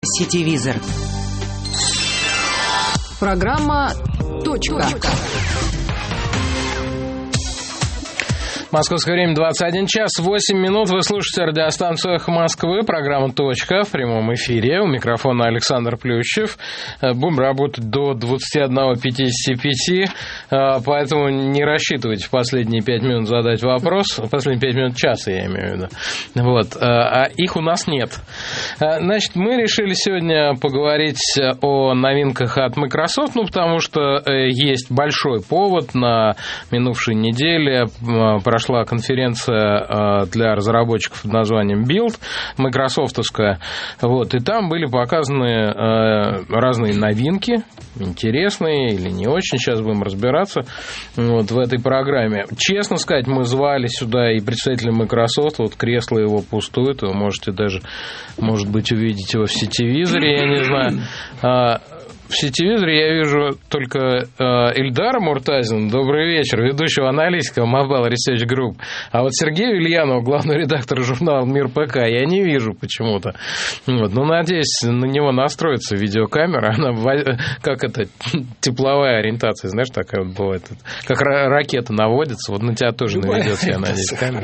Сетевизор. Программа «Точка». Московское время 21 час 8 минут. Вы слушаете радиостанцию «Эхо Москвы», программа «Точка» в прямом эфире. У микрофона Александр Плющев. Будем работать до 21:55, поэтому не рассчитывайте в последние 5 минут задать вопрос. В последние 5 минут часа, я имею в виду. Вот. А их у нас нет. Значит, мы решили сегодня поговорить о новинках от Microsoft, потому что есть большой повод. На минувшей неделе прошла конференция для разработчиков под названием Build, майкрософтовская, вот, и там были показаны разные новинки, интересные или не очень, сейчас будем разбираться вот, в этой программе. Честно сказать, мы звали сюда и представителя Microsoft, вот кресло его пустует, вы можете даже, может быть, увидеть его в сетевизоре, я не знаю. В сетевизоре я вижу только Ильдара Муртазина, добрый вечер, ведущего аналитика Mobile Research Group. А вот Сергея Ильянова, главного редактора журнала «Мир ПК», я не вижу почему-то. Вот. Ну, надеюсь, на него настроится видеокамера. Она, как это, тепловая ориентация, знаешь, такая вот бывает. Как ракета наводится, вот на тебя тоже наведется, я надеюсь, камера.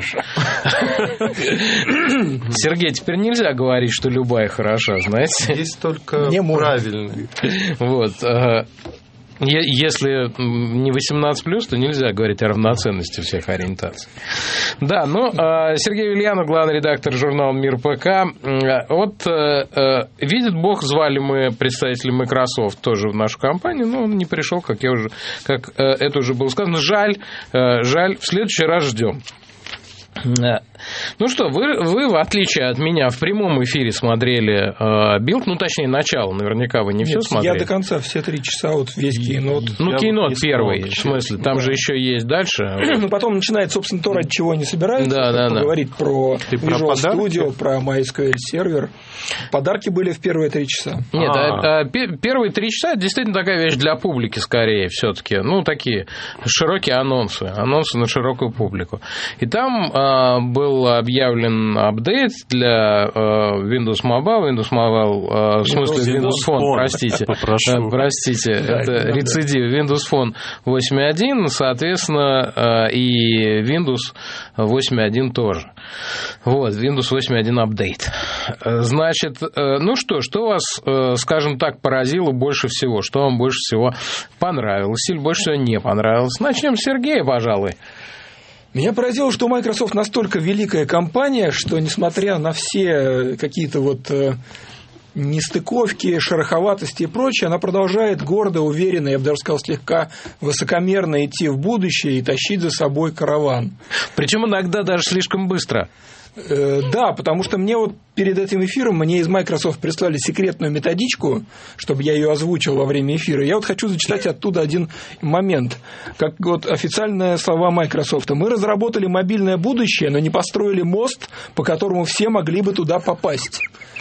Сергей, теперь нельзя говорить, что любая хороша, знаете. Есть только правильный. Вот. Если не 18+, то нельзя говорить о равноценности всех ориентаций. Да, ну, Сергей Ильянов, главный редактор журнала «Мир ПК». Вот, видит Бог, звали мы представителя Microsoft тоже в нашу компанию, но он не пришел, как это уже было сказано. Жаль, в следующий раз ждем. Ну что, вы, в отличие от меня, в прямом эфире смотрели Build, ну, точнее, начало, наверняка вы не все смотрели. Я до конца, все 3 часа, вот весь кейнот. Ну, кейнот первый, в смысле, там же еще есть дальше. Ну, потом начинается, собственно, то, ради чего они собираются. Да. Поговорить про Visual Studio, про MySQL сервер. Подарки были в первые 3 часа. Нет, первые 3 часа это действительно такая вещь для публики, скорее, все-таки. Ну, такие широкие анонсы на широкую публику. И там был объявлен апдейт для Windows Mobile, в смысле Windows Phone, простите, это рецидив, Windows Phone 8.1, соответственно, и Windows 8.1 тоже. Вот, Windows 8.1 апдейт. Значит, ну что вас, скажем так, поразило больше всего? Что вам больше всего понравилось или больше всего не понравилось? Начнем с Сергея, пожалуй. Меня поразило, что Microsoft настолько великая компания, что, несмотря на все какие-то вот нестыковки, шероховатости и прочее, она продолжает гордо, уверенно, я бы даже сказал, слегка высокомерно идти в будущее и тащить за собой караван. Причем иногда даже слишком быстро. Да, потому что мне вот перед этим эфиром из Microsoft прислали секретную методичку, чтобы я ее озвучил во время эфира. Я вот хочу зачитать оттуда один момент. Как вот официальные слова Microsoft. Мы разработали мобильное будущее, но не построили мост, по которому все могли бы туда попасть.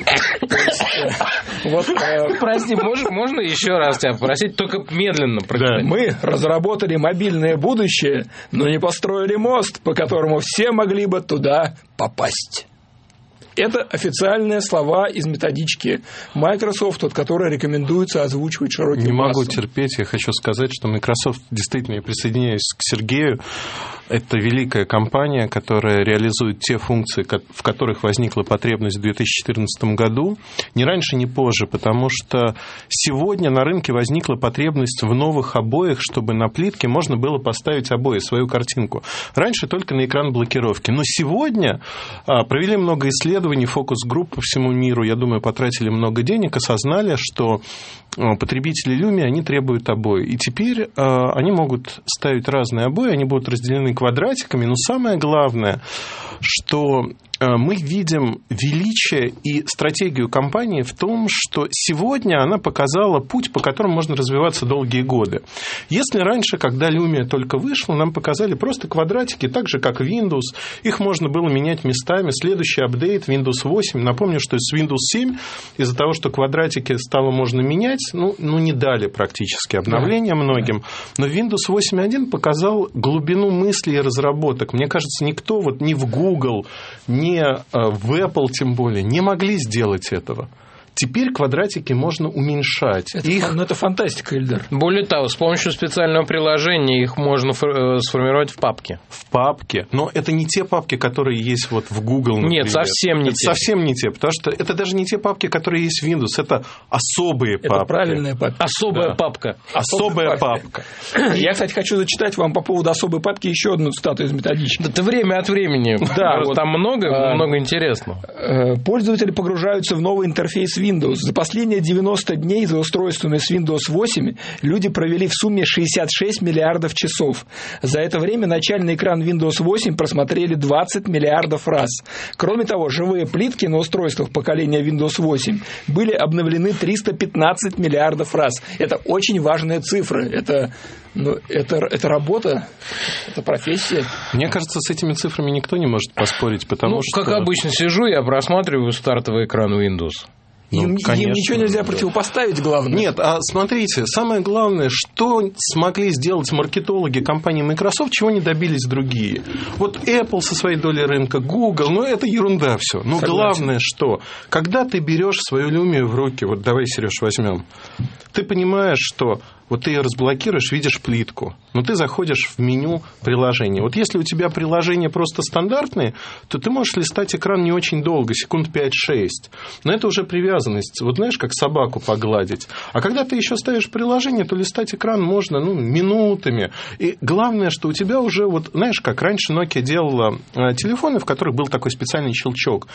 Прости, можно еще раз тебя попросить, только медленно прочитать? Мы разработали мобильное будущее, но не построили мост, по которому все могли бы туда попасть. Это официальные слова из методички Microsoft, которые рекомендуется озвучивать широким массам. Не могу терпеть, я хочу сказать, что Microsoft, действительно, я присоединяюсь к Сергею, это великая компания, которая реализует те функции, в которых возникла потребность в 2014 году, ни раньше, ни позже, потому что сегодня на рынке возникла потребность в новых обоях, чтобы на плитке можно было поставить обои, свою картинку. Раньше только на экран блокировки. Но сегодня провели много исследований, фокус-групп по всему миру, я думаю, потратили много денег, осознали, что потребители Lumia, они требуют обои. И теперь они могут ставить разные обои, они будут разделены квадратиками, но самое главное, что мы видим величие и стратегию компании в том, что сегодня она показала путь, по которому можно развиваться долгие годы. Если раньше, когда Lumia только вышла, нам показали просто квадратики, так же, как Windows, их можно было менять местами. Следующий апдейт Windows 8, напомню, что с Windows 7 из-за того, что квадратики стало можно менять, не дали практически обновления многим. Но Windows 8.1 показал глубину мыслей и разработок. Мне кажется, никто ни в Google, ни в Apple тем более не могли сделать этого. Теперь квадратики можно уменьшать. Это фантастика, Ильдар. Более того, с помощью специального приложения их можно сформировать в папке. В папке. Но это не те папки, которые есть вот в Google, например. Нет, совсем не это те. Совсем не те, потому что это даже не те папки, которые есть в Windows. Это особые папки. Это правильная папка. Особая папка. Особая папка. Я, кстати, хочу зачитать вам по поводу особой папки еще одну цитату из методички. Это время от времени. Да, там много интересного. Пользователи погружаются в новый интерфейс Windows. За последние 90 дней за устройствами с Windows 8 люди провели в сумме 66 миллиардов часов. За это время начальный экран Windows 8 просмотрели 20 миллиардов раз. Кроме того, живые плитки на устройствах поколения Windows 8 были обновлены 315 миллиардов раз. Это очень важные цифры. Это работа, это профессия. Мне кажется, с этими цифрами никто не может поспорить, потому что... Как обычно сижу, я просматриваю стартовый экран Windows. Им ничего нельзя противопоставить, главное. Нет, смотрите, самое главное, что смогли сделать маркетологи компании Microsoft, чего не добились другие. Вот Apple со своей долей рынка, Google, это ерунда все. Но главное, что когда ты берешь свою Lumia в руки, вот давай, Сереж, возьмем, ты понимаешь, что вот ты ее разблокируешь, видишь плитку, но ты заходишь в меню приложения. Вот если у тебя приложения просто стандартные, то ты можешь листать экран не очень долго, секунд 5-6. Но это уже привязанность. Вот знаешь, как собаку погладить. А когда ты еще ставишь приложение, то листать экран можно минутами. И главное, что у тебя уже, вот знаешь, как раньше Nokia делала телефоны, в которых был такой специальный щелчок,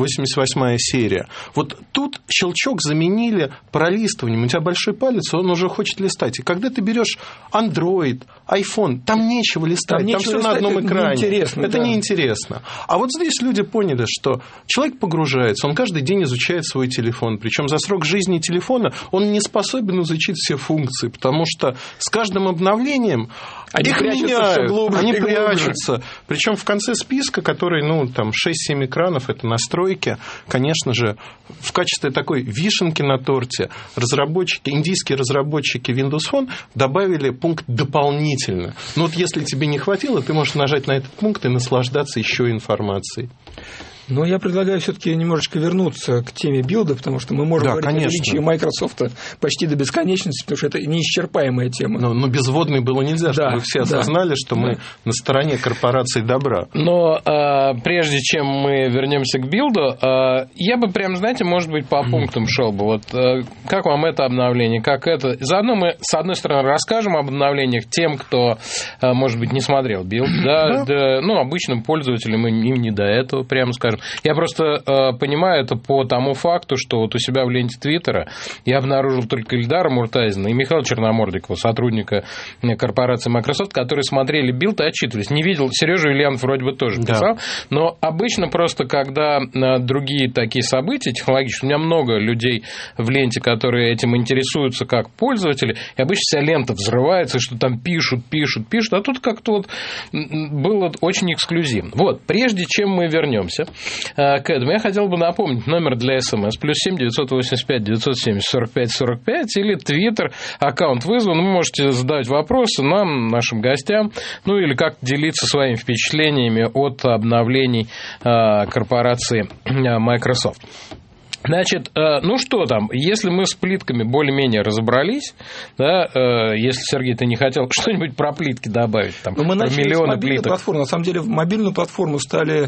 88-я серия. Вот тут щелчок заменили пролистыванием. У тебя большой палец, он уже хочет листать. И когда ты берешь Android, iPhone, там нечего листать, там все на одном экране. Это неинтересно. А вот здесь люди поняли, что человек погружается, он каждый день изучает свой телефон. Причем за срок жизни телефона он не способен изучить все функции, потому что с каждым обновлением их меняют, они прячутся. Причем в конце списка, который, 6-7 экранов, это настройки, конечно же, в качестве такой вишенки на торте индийские разработчики Windows Phone добавили пункт дополнительно. Если тебе не хватило, ты можешь нажать на этот пункт и наслаждаться еще информацией. Но я предлагаю все-таки немножечко вернуться к теме билда, потому что мы можем говорить о величии Microsoft почти до бесконечности, потому что это неисчерпаемая тема. Но безводной было нельзя, чтобы все осознали, что мы на стороне корпорации добра. Но прежде чем мы вернемся к билду, я бы прям, знаете, может быть, по пунктам шел бы. Вот как вам это обновление, как это... Заодно мы, с одной стороны, расскажем об обновлениях тем, кто, может быть, не смотрел билд. Обычным пользователям им не до этого, прямо скажем. Я просто понимаю это по тому факту, что вот у себя в ленте Твиттера я обнаружил только Ильдара Муртазина и Михаила Черномордикова, сотрудника корпорации Microsoft, которые смотрели билд и отчитывались. Не видел, Сережа Ильянов вроде бы тоже писал, но обычно просто, когда другие такие события технологические, у меня много людей в ленте, которые этим интересуются как пользователи, и обычно вся лента взрывается, что там пишут, а тут как-то вот было очень эксклюзивно. Вот, прежде чем мы вернемся к этому, я хотел бы напомнить номер для СМС +7 985 970 45 45 или Твиттер, аккаунт вызван. Вы можете задавать вопросы нам, нашим гостям, или как делиться своими впечатлениями от обновлений корпорации Microsoft. Значит, что там, если мы с плитками более-менее разобрались, если, Сергей, ты не хотел что-нибудь про плитки добавить, там, мы про миллионы плиток. Платформу. На самом деле, в мобильную платформу стали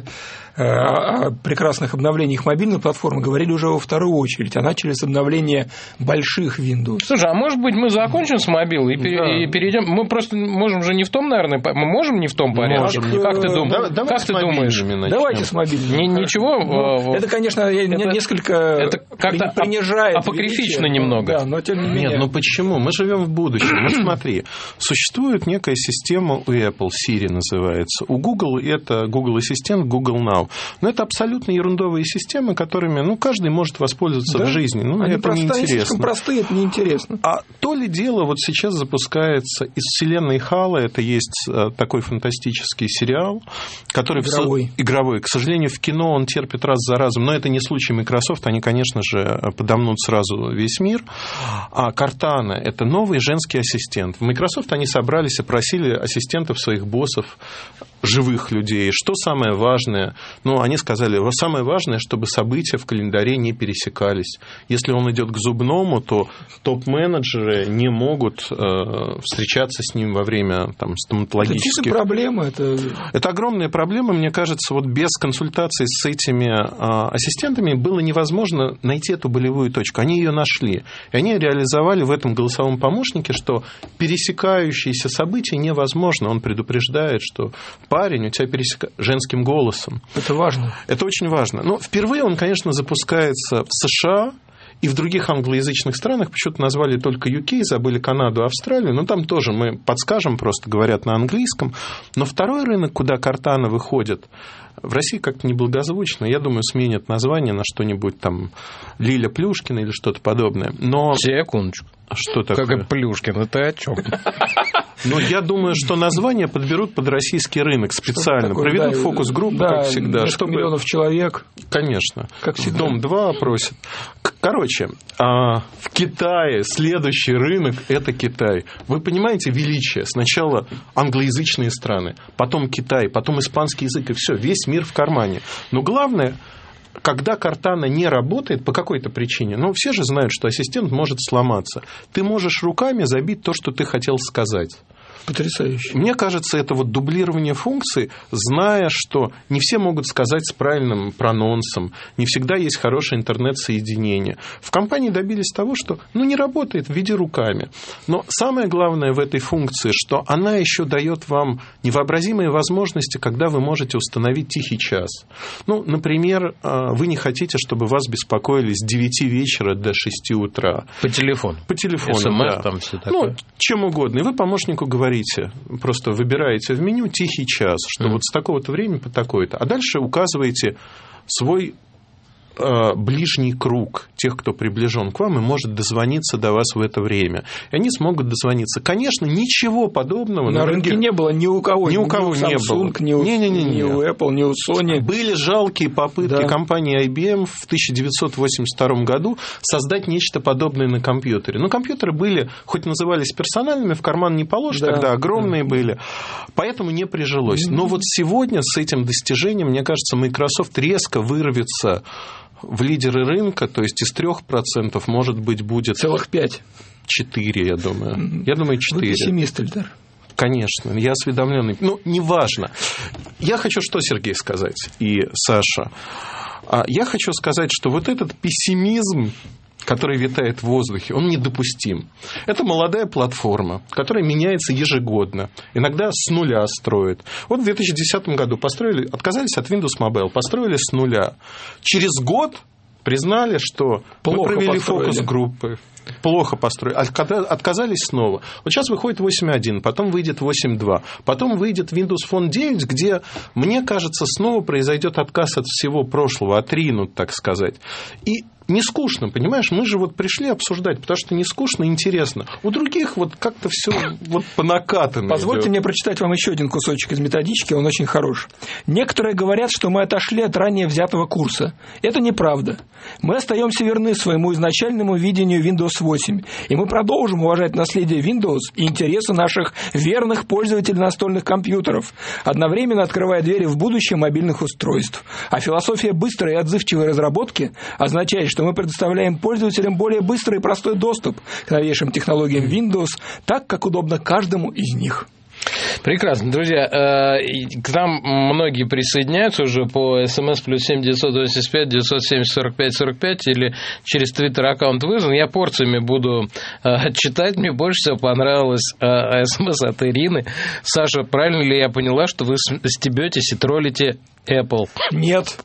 о прекрасных обновлениях мобильной платформы говорили уже во вторую очередь, а начали с обновления больших Windows. Слушай, а может быть мы закончим с мобилой и перейдем? Мы просто можем же не в том, наверное, мы можем не в том порядке. Как ты думаешь? Давайте с мобильными. Ничего. Это, конечно, несколько это как-то принижает апокрифично немного. Но тем не менее. Нет, почему? Мы живем в будущем. Смотри, существует некая система у Apple, Siri называется. У Google это Google Ассистент, Google Now. Но это абсолютно ерундовые системы, которыми каждый может воспользоваться в жизни. Это неинтересно. Слишком простые, это неинтересно. А то ли дело вот сейчас запускается из вселенной Halo, это есть такой фантастический сериал, который игровой. К сожалению, в кино он терпит раз за разом, но это не случай Microsoft, они, конечно же, подомнут сразу весь мир. А Cortana – это новый женский ассистент. В Microsoft они собрались и просили ассистентов своих боссов живых людей. Что самое важное? Ну, они сказали, самое важное, чтобы события в календаре не пересекались. Если он идет к зубному, то топ-менеджеры не могут встречаться с ним во время стоматологических... Это проблема. Это огромная проблема. Мне кажется, вот без консультаций с этими ассистентами было невозможно найти эту болевую точку. Они ее нашли. И они реализовали в этом голосовом помощнике, что пересекающиеся события невозможно. Он предупреждает, что парень у тебя женским голосом. Это важно. Это очень важно. Но впервые он, конечно, запускается в США и в других англоязычных странах. Почему-то назвали только UK, забыли Канаду, Австралию. Но там тоже мы подскажем, просто говорят на английском. Но второй рынок, куда Cortana выходит, в России как-то неблагозвучно. Я думаю, сменят название на что-нибудь там Лиля Плюшкина или что-то подобное. Но... Секундочку. Что такое? Как и Плюшкин, это о чем? Ну, я думаю, что название подберут под российский рынок специально. Проведут фокус-группу, как всегда. 100 миллионов человек. Конечно. Как всегда. Дом-2 опросит. Короче, в Китае следующий рынок – это Китай. Вы понимаете величие? Сначала англоязычные страны, потом Китай, потом испанский язык, и все, весь мир в кармане. Но главное, когда Cortana не работает по какой-то причине, ну, все же знают, что ассистент может сломаться, ты можешь руками забить то, что ты хотел сказать. Потрясающе. Мне кажется, это вот дублирование функций, зная, что не все могут сказать с правильным прононсом, не всегда есть хорошее интернет-соединение. В компании добились того, что не работает, введи руками. Но самое главное в этой функции, что она еще дает вам невообразимые возможности, когда вы можете установить тихий час. Ну, например, вы не хотите, чтобы вас беспокоили с 9 вечера до 6 утра. По телефону. По телефону, СМС, да. там все такое. Ну, чем угодно. И вы помощнику говорите, просто выбираете в меню тихий час, что вот с такого-то времени по такое-то. А дальше указываете свой ближний круг тех, кто приближен к вам и может дозвониться до вас в это время. И они смогут дозвониться. Конечно, ничего подобного на рынке не было ни у кого. Ни у кого не было. Ни у Apple, ни у Sony. Были жалкие попытки компании IBM в 1982 году создать нечто подобное на компьютере. Но компьютеры были, хоть назывались персональными, в карман не положишь, тогда огромные были. Поэтому не прижилось. Но вот сегодня с этим достижением, мне кажется, Microsoft резко вырвется в лидеры рынка, то есть из 3%, может быть, будет... Целых 5. 4, я думаю. Я думаю, 4. Вы пессимист, Эльдар. Конечно, я осведомленный. Ну, неважно. Я хочу что, Сергей, сказать, и Саша. Я хочу сказать, что вот этот пессимизм, который витает в воздухе, он недопустим. Это молодая платформа, которая меняется ежегодно. Иногда с нуля строят. Вот в 2010 году отказались от Windows Mobile, построили с нуля. Через год признали, что мы провели фокус-группы. Плохо построили. Отказались снова. Вот сейчас выходит 8.1, потом выйдет 8.2, потом выйдет Windows Phone 9, где, мне кажется, снова произойдет отказ от всего прошлого, отринут, так сказать. И не скучно, понимаешь? Мы же вот пришли обсуждать, потому что не скучно, интересно. У других вот как-то все вот по накатанной. Позвольте мне прочитать вам еще один кусочек из методички, он очень хорош. Некоторые говорят, что мы отошли от ранее взятого курса. Это неправда. Мы остаемся верны своему изначальному видению Windows 8, и мы продолжим уважать наследие Windows и интересы наших верных пользователей настольных компьютеров, одновременно открывая двери в будущее мобильных устройств. А философия быстрой и отзывчивой разработки означает, что мы предоставляем пользователям более быстрый и простой доступ к новейшим технологиям Windows, так, как удобно каждому из них. Прекрасно. Друзья, к нам многие присоединяются уже по СМС +7 985 970 45 45 или через Твиттер-аккаунт вызван. Я порциями буду читать. Мне больше всего понравилось СМС от Ирины. Саша, правильно ли я поняла, что вы стебетесь и троллите Apple? Нет.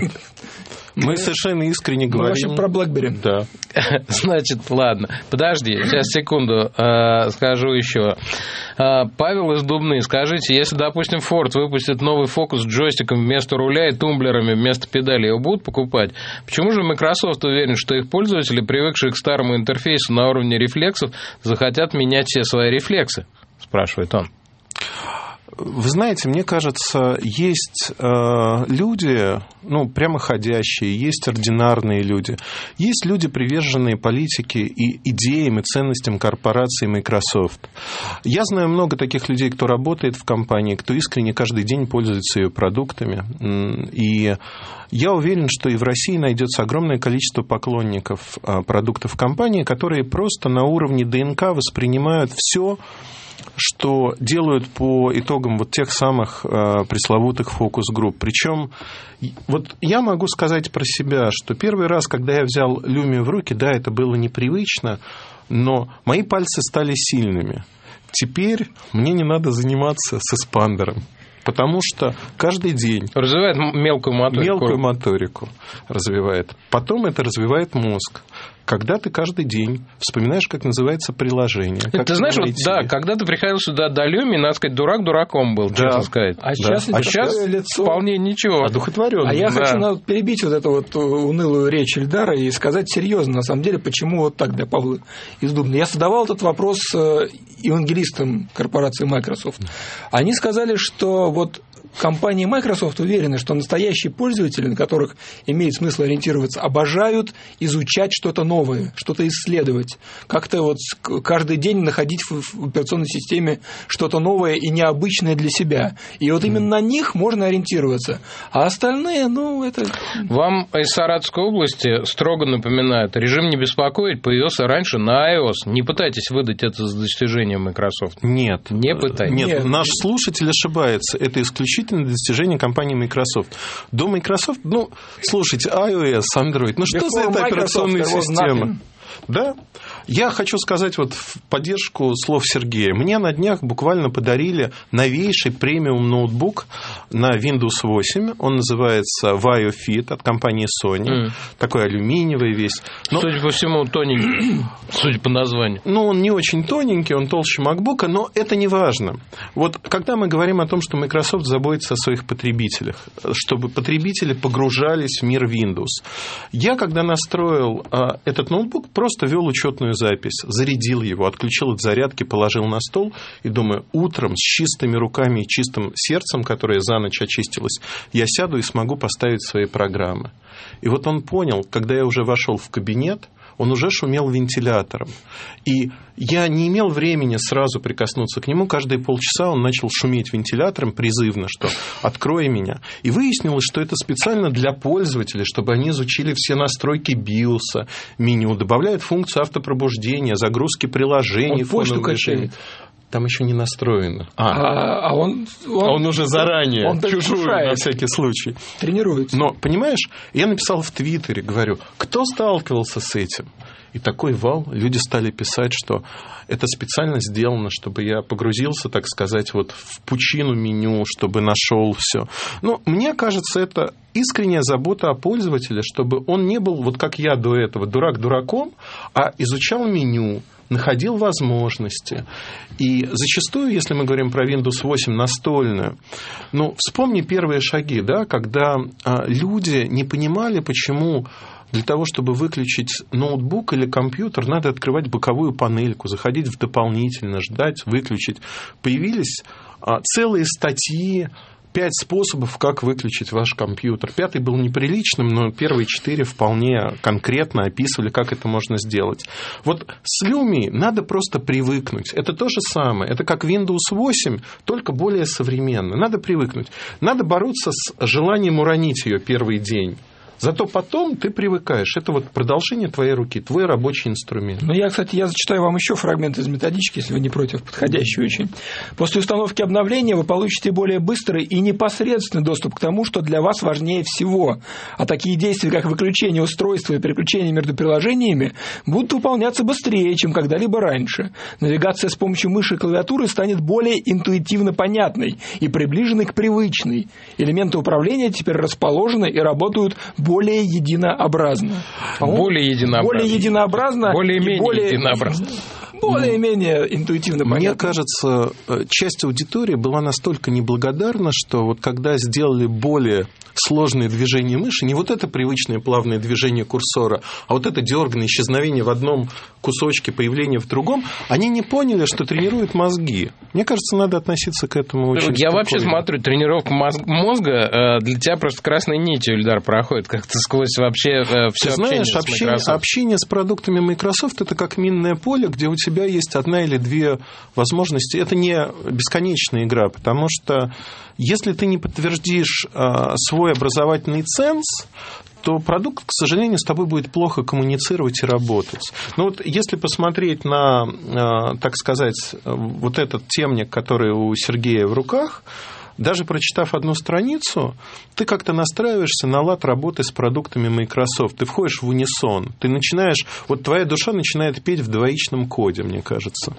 Мы совершенно искренне говорим. Мы про BlackBerry. Да. Значит, ладно. Подожди, сейчас, секунду, скажу еще. Павел из Дубны, скажите, если, допустим, Ford выпустит новый Focus с джойстиком вместо руля и тумблерами вместо педали, его будут покупать? Почему же Microsoft уверен, что их пользователи, привыкшие к старому интерфейсу на уровне рефлексов, захотят менять все свои рефлексы? Спрашивает он. Вы знаете, мне кажется, есть люди, прямоходящие, есть ординарные люди, есть люди, приверженные политике и идеям и ценностям корпорации Microsoft. Я знаю много таких людей, кто работает в компании, кто искренне каждый день пользуется ее продуктами. И я уверен, что и в России найдется огромное количество поклонников продуктов компании, которые просто на уровне ДНК воспринимают все, что делают по итогам вот тех самых пресловутых фокус-групп. Причем вот я могу сказать про себя, что первый раз, когда я взял Lumia в руки, да, это было непривычно, но мои пальцы стали сильными. Теперь мне не надо заниматься с эспандером, потому что каждый день... Развивает мелкую моторику. Мелкую моторику развивает. Потом это развивает мозг. Когда ты каждый день вспоминаешь, как называется приложение. Ты знаешь, вот, да, когда ты приходил сюда до Люми, надо сказать, дурак дураком был, да, честно сказать. А сейчас, лицо вполне ничего. Одухотворённо. А я хочу перебить вот эту вот унылую речь Эльдара и сказать серьезно, на самом деле, почему вот так для Павла из Дубны. Я задавал этот вопрос евангелистам корпорации Microsoft. Они сказали, что вот компании Microsoft уверены, что настоящие пользователи, на которых имеет смысл ориентироваться, обожают изучать что-то новое, что-то исследовать, как-то вот каждый день находить в операционной системе что-то новое и необычное для себя. И вот именно на них можно ориентироваться. А остальные, это... Вам из Саратовской области строго напоминают, режим «не беспокоить» появился раньше на iOS. Не пытайтесь выдать это за достижение Microsoft. Нет. Не пытайтесь. Нет, наш слушатель ошибается. Это исключительно достижение компании Microsoft. До Microsoft, слушайте, iOS, Android, что за это операционная система? Да. Я хочу сказать вот в поддержку слов Сергея. Мне на днях буквально подарили новейший премиум ноутбук на Windows 8. Он называется Vaio Fit от компании Sony. Такой алюминиевый весь. Судя по всему, тоненький, судя по названию. Он не очень тоненький, он толще MacBook, но это не важно. Вот когда мы говорим о том, что Microsoft заботится о своих потребителях, чтобы потребители погружались в мир Windows. Я, когда настроил этот ноутбук, просто вел учетную запись, зарядил его, отключил от зарядки, положил на стол и думаю, утром с чистыми руками и чистым сердцем, которое за ночь очистилось, я сяду и смогу поставить свои программы. И вот он понял, когда я уже вошел в кабинет, он уже шумел вентилятором. И я не имел времени сразу прикоснуться к нему. Каждые полчаса он начал шуметь вентилятором призывно, что «открой меня». И выяснилось, что это специально для пользователей, чтобы они изучили все настройки BIOS, меню, добавляют функцию автопробуждения, загрузки приложений. Он почту качает. Там еще не настроено. Он уже заранее, он чужую на всякий случай. Тренируется. Но, понимаешь, я написал в Твиттере, говорю, кто сталкивался с этим? И такой вал, люди стали писать, что это специально сделано, чтобы я погрузился, так сказать, вот в пучину меню, чтобы нашел все. Мне кажется, это искренняя забота о пользователе, чтобы он не был, вот как я до этого, дурак дураком, а изучал меню, находил возможности. И зачастую, если мы говорим про Windows 8 настольную, вспомни первые шаги, да, когда люди не понимали, почему для того, чтобы выключить ноутбук или компьютер, надо открывать боковую панельку, заходить в дополнительно, ждать, выключить. Появились целые статьи, 5 способов, как выключить ваш компьютер. 5-й был неприличным, но первые 4 вполне конкретно описывали, как это можно сделать. Вот с Lumia надо просто привыкнуть. Это то же самое. Это как Windows 8, только более современно. Надо привыкнуть. Надо бороться с желанием уронить ее первый день. Зато потом ты привыкаешь. Это вот продолжение твоей руки, твой рабочий инструмент. Я зачитаю вам еще фрагмент из методички, если вы не против, подходящий очень. После установки обновления вы получите более быстрый и непосредственный доступ к тому, что для вас важнее всего. А такие действия, как выключение устройства и переключение между приложениями, будут выполняться быстрее, чем когда-либо раньше. Навигация с помощью мыши и клавиатуры станет более интуитивно понятной и приближенной к привычной. Элементы управления теперь расположены и работают более единообразно. Более единообразно. Более единообразно. Более-менее единообразно. более-менее интуитивно понятно. Мне кажется, часть аудитории была настолько неблагодарна, что вот когда сделали более сложные движения мыши, не вот это привычное плавное движение курсора, а вот это дёрганное исчезновение в одном кусочке, появление в другом, они не поняли, что тренируют мозги. Мне кажется, надо относиться к этому очень спокойно. Я вообще смотрю, тренировка мозга для тебя просто красной нитью, Ильдар, проходит как-то сквозь вообще все общение с Microsoft. Общение с продуктами Microsoft – это как минное поле, где у тебя есть одна или две возможности. Это не бесконечная игра, потому что если ты не подтвердишь свой образовательный ценз, то продукт, к сожалению, с тобой будет плохо коммуницировать и работать. Но вот если посмотреть на, так сказать, вот этот темник, который у Сергея в руках, даже прочитав одну страницу, ты как-то настраиваешься на лад работы с продуктами Microsoft. Ты входишь в унисон. Ты начинаешь... Вот твоя душа начинает петь в двоичном коде, мне кажется.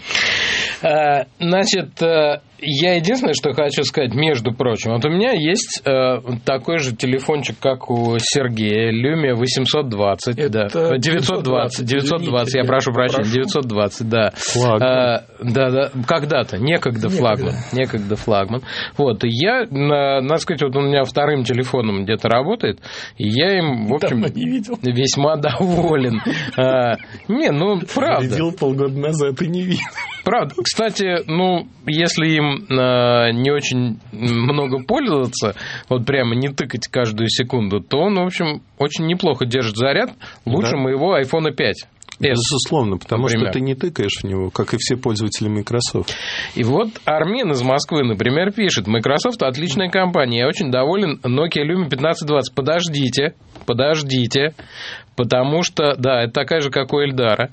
Значит, я единственное, что хочу сказать, между прочим, вот у меня есть такой же телефончик, как у Сергея, Lumia 820, да, 920, я прошу прощения, 920, да. Да, когда-то, некогда флагман. Вот, и я, надо сказать, вот он у меня вторым телефоном где-то работает, и я им, в общем, весьма доволен. Не, ну, правда. Видел полгода назад и не видел. Правда. Кстати, ну, если им не очень много пользоваться, вот прямо не тыкать каждую секунду, то он, в общем, очень неплохо держит заряд, лучше моего iPhone 5. Безусловно, потому например. что ты не тыкаешь в него, как и все пользователи Microsoft. И вот Армен из Москвы, например, пишет: Microsoft отличная компания, я очень доволен Nokia Lumia 1520. Подождите, потому что, да, это такая же, как у Эльдара.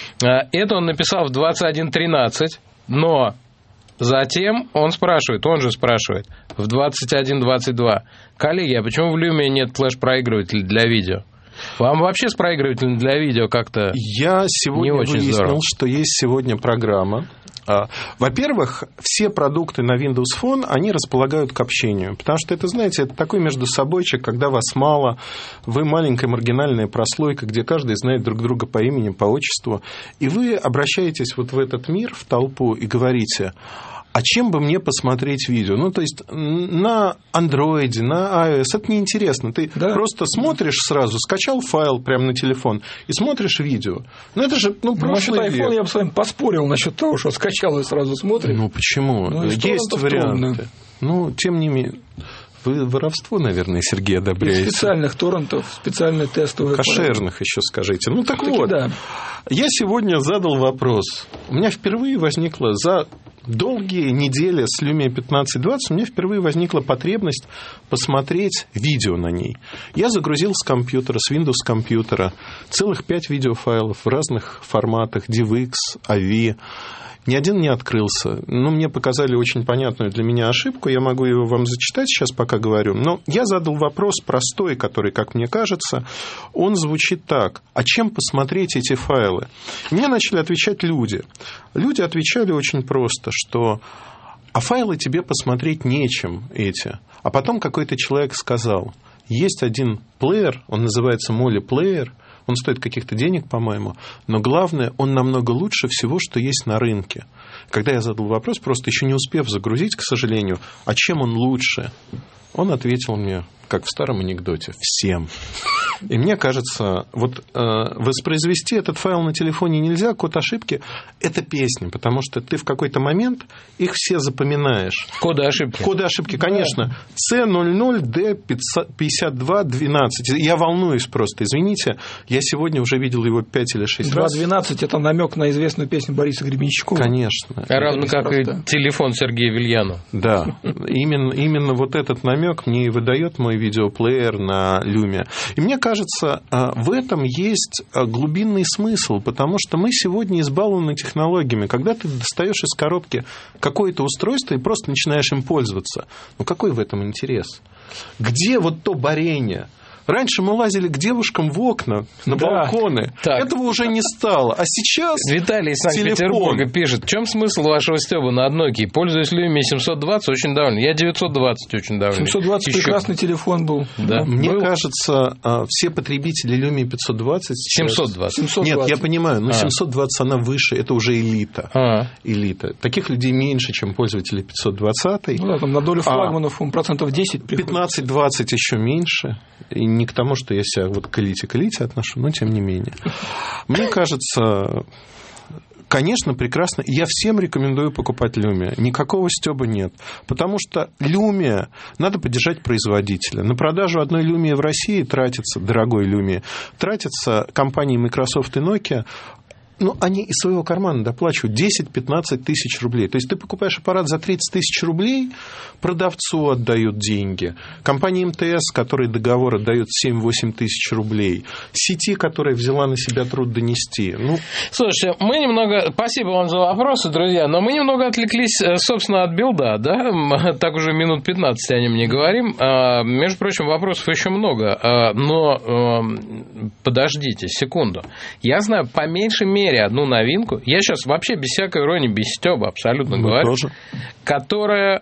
Это он написал в 21.13, но затем он же спрашивает в 21.22: коллеги, а почему в Lumia нет флеш-проигрывателя для видео? Вам вообще с проигрывателем для видео как-то Я сегодня не очень выяснил, здорово. что есть сегодня программа. Во-первых, все продукты на Windows Phone, они располагают к общению. Потому что это, знаете, это такой между собойчик, когда вас мало, вы маленькая маргинальная прослойка, где каждый знает друг друга по имени, по отчеству. И вы обращаетесь вот в этот мир, в толпу, и говорите: а чем бы мне посмотреть видео? Ну, то есть, на Android, на iOS это неинтересно. Ты просто смотришь сразу, скачал файл прямо на телефон и смотришь видео. Ну, это же, прошлый век. iPhone я бы с вами поспорил насчет того, что скачал и сразу смотришь. Ну, почему? Есть варианты. Ну, тем не менее... Вы воровство, наверное, Сергей, одобряете. Из специальных торрентов, специальные тестовые. Кошерных еще скажите. Ну, так вот, да. Я сегодня задал вопрос. У меня впервые возникла за долгие недели с Lumia 1520, у меня впервые возникла потребность посмотреть видео на ней. Я загрузил с компьютера, с Windows компьютера целых 5 видеофайлов в разных форматах: DivX, AVI. Ни один не открылся. Ну, мне показали очень понятную для меня ошибку. Я могу его вам зачитать сейчас, пока говорю. Но я задал вопрос простой, который, как мне кажется, он звучит так: а чем посмотреть эти файлы? И мне начали отвечать люди. Люди отвечали очень просто, что а файлы тебе посмотреть нечем эти. А потом какой-то человек сказал: есть один плеер, он называется Molly Player. Он стоит каких-то денег, по-моему, но главное, он намного лучше всего, что есть на рынке. Когда я задал вопрос, просто еще не успев загрузить, к сожалению, а чем он лучше, он ответил мне, как в старом анекдоте: всем. И мне кажется, вот воспроизвести этот файл на телефоне нельзя, код ошибки – это песня, потому что ты в какой-то момент их все запоминаешь. Коды ошибки. Коды ошибки, конечно. C00D5212. Я волнуюсь просто, извините. Я сегодня уже видел его 5 или 6 раз. 212 – это намек на известную песню Бориса Гребенщикова. Конечно. Равно как и телефон Сергея Вильянова. Да. Именно вот этот намек мне и выдает мой видеоплеер на Lumia. И мне кажется, в этом есть глубинный смысл, потому что мы сегодня избалованы технологиями. Когда ты достаешь из коробки какое-то устройство и просто начинаешь им пользоваться, ну какой в этом интерес? Где вот то борение? Раньше мы лазили к девушкам в окна, на балконы. Так. Этого уже не стало. А сейчас Виталий из Санкт-Петербурга пишет: в чем смысл вашего стёба на Nokia? Пользуюсь Lumia 720, очень доволен. Я 920 очень доволен. 720 еще... прекрасный телефон был. Да. Мне кажется, все потребители Lumia 520 сейчас... 720. Нет, я понимаю, но 720 она выше, это уже элита. Элита. Таких людей меньше, чем пользователи 520. Ну да, там на долю флагманов 10% приходит. 15-20 еще меньше. И не к тому, что я себя вот к элите отношу, но тем не менее. Мне кажется, конечно, прекрасно. Я всем рекомендую покупать Lumia. Никакого стёба нет. Потому что Lumia надо поддержать производителя. На продажу одной Lumia в России тратится, дорогой Lumia, тратится компании Microsoft и Nokia. Ну, они из своего кармана доплачивают 10-15 тысяч рублей. То есть ты покупаешь аппарат за 30 тысяч рублей, продавцу отдают деньги. Компании МТС, которые договор отдают 7-8 тысяч рублей. Сети, которая взяла на себя труд донести. Ну... Слушайте, мы немного... Спасибо вам за вопросы, друзья, но мы немного отвлеклись, собственно, от билда, да? Так уже минут 15 о нем не говорим. Между прочим, вопросов еще много. Но подождите секунду. Я знаю по меньшей мере одну новинку, я сейчас вообще без всякой иронии, без стёба абсолютно говорю, которая,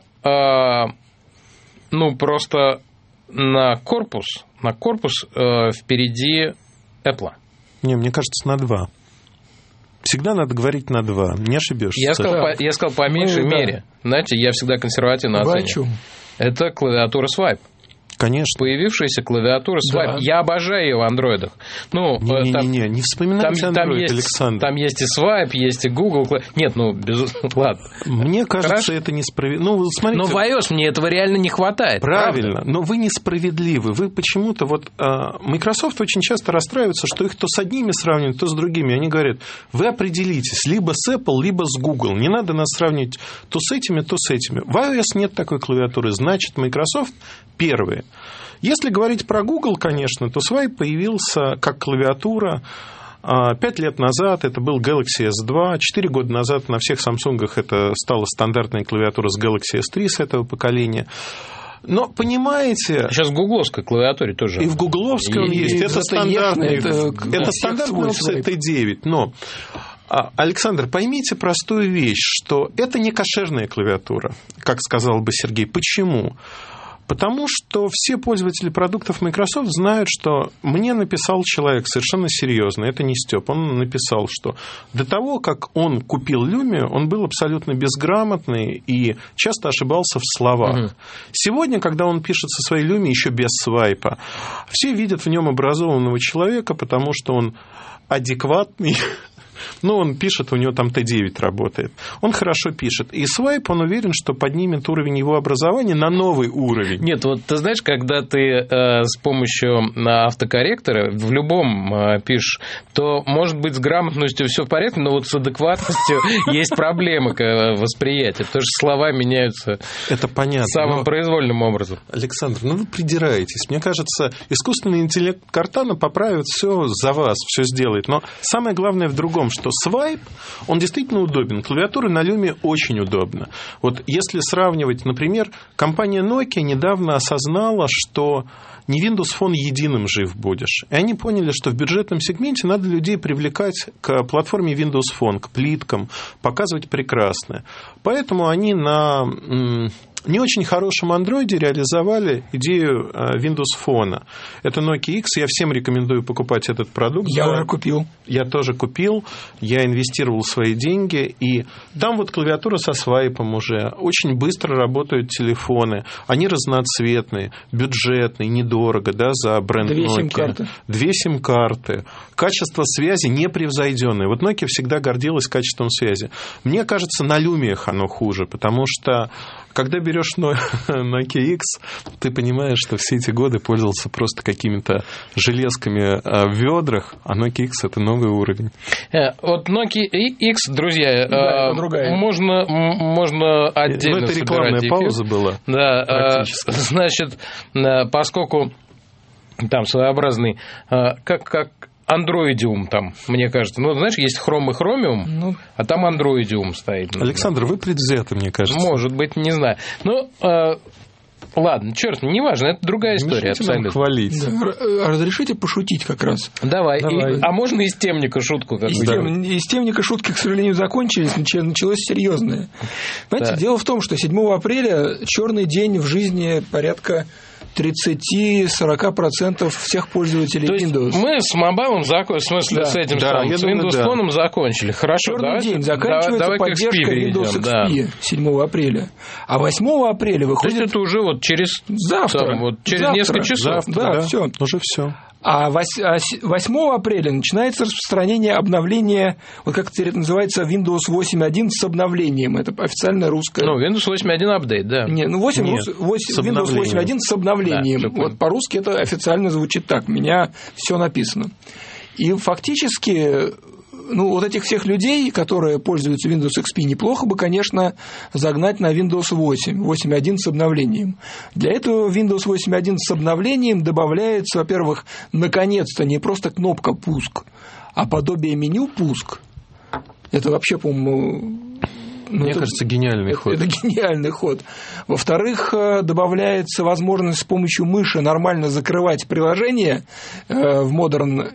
ну, просто на корпус впереди Apple. Не, мне кажется, на 2. Всегда надо говорить на 2, не ошибешься. Я сказал по меньшей мере. Знаете, я всегда консервативно оцениваю. Это клавиатура Swipe. Конечно. Появившаяся клавиатура Swipe. Да. Я обожаю ее в андроидах. Ну, не вспоминайте Android, Александр. Там есть и Swipe, есть и Google. Нет, ладно. Мне кажется, это несправедливо. Ну, смотрите. Но в iOS мне этого реально не хватает. Правильно, правда? Но вы несправедливы. Вы почему-то Microsoft очень часто расстраивается, что их то с одними сравнивают, то с другими. Они говорят, вы определитесь либо с Apple, либо с Google. Не надо нас сравнивать то с этими, то с этими. В iOS нет такой клавиатуры. Значит, Microsoft первые. Если говорить про Google, конечно, то Swipe появился как клавиатура 5 лет назад. Это был Galaxy S2. 4 года назад на всех Samsung это стала стандартная клавиатура с Galaxy S3 с этого поколения. Но, понимаете... Сейчас в гугловской клавиатуре тоже. И в гугловской он есть. Это стандартный. Это стандартный опция T9. Но... Александр, поймите простую вещь, что это не кошерная клавиатура, как сказал бы Сергей. Почему? Потому что все пользователи продуктов Microsoft знают, что мне написал человек совершенно серьезно, это не Стёп, он написал, что до того, как он купил Lumia, он был абсолютно безграмотный и часто ошибался в словах. Сегодня, когда он пишет со своей Lumia еще без свайпа, все видят в нем образованного человека, потому что он адекватный. Ну, он пишет, у него там Т9 работает. Он хорошо пишет. И Swipe, он уверен, что поднимет уровень его образования на новый уровень. Нет, вот ты знаешь, когда ты с помощью автокорректора в любом пишешь, то, может быть, с грамотностью все в порядке, но вот с адекватностью есть проблемы восприятия, потому что слова меняются это понятно, самым произвольным образом. Александр, ну вы придираетесь. Мне кажется, искусственный интеллект Картана поправит все за вас, все сделает. Но самое главное в другом, что Swipe, он действительно удобен. Клавиатура на Lumia очень удобна. Вот если сравнивать, например, компания Nokia недавно осознала, что не Windows Phone единым жив будешь. И они поняли, что в бюджетном сегменте надо людей привлекать к платформе Windows Phone, к плиткам, показывать прекрасное. Поэтому они на не очень хорошем андроиде реализовали идею Windows Phone. Это Nokia X. Я всем рекомендую покупать этот продукт. Я уже купил. Я тоже купил. Я инвестировал свои деньги. И там вот клавиатура со свайпом уже. Очень быстро работают телефоны. Они разноцветные, бюджетные, недорого, да, за бренд Nokia. 2 сим-карты. 2 сим-карты. Качество связи непревзойденное. Вот Nokia всегда гордилась качеством связи. Мне кажется, на Lumia оно хуже, потому что когда берешь Nokia X, ты понимаешь, что все эти годы пользовался просто какими-то железками в ведрах, а Nokia X – это новый уровень. Вот Nokia X, друзья, да, можно отдельно собирать эфир. Это рекламная пауза была. Да, значит, поскольку там своеобразный, как андроидиум там, мне кажется. Ну, знаешь, есть хром и хромиум, а там андроидиум стоит. Александр, вы предвзяты, мне кажется. Может быть, не знаю. Ну, Ладно, черт, неважно, это другая история абсолютно. Хвалить. Да. Разрешите пошутить как раз? Давай. Давай. А можно из темника шутку какую-то? Из темника шутки, к сожалению, закончились, началось серьезное. Знаете, дело в том, что 7 апреля черный день в жизни порядка 30-40% всех пользователей То есть Windows. мы с мобайлом, в смысле, с этим самым, с Windows Phone закончили. Хорошо, черный день заканчивается поддержка Windows XP 7 апреля. А 8 апреля выходит... То есть это уже вот через завтра. Через несколько часов. Да, все. Уже все. А 8 апреля начинается распространение обновления, вот как это называется, Windows 8.1 с обновлением. Это официальное русское. Ну, Windows 8.1 апдейт, да. Windows 8.1 с обновлением. Да, вот по-русски это официально звучит так. У меня все написано. И фактически... вот этих всех людей, которые пользуются Windows XP, неплохо бы, конечно, загнать на Windows 8, 8.1 с обновлением. Для этого Windows 8.1 с обновлением добавляется, во-первых, наконец-то не просто кнопка «Пуск», а подобие меню «Пуск». Это вообще, по-моему... Мне кажется, гениальный ход. Это гениальный ход. Во-вторых, добавляется возможность с помощью мыши нормально закрывать приложение в Modern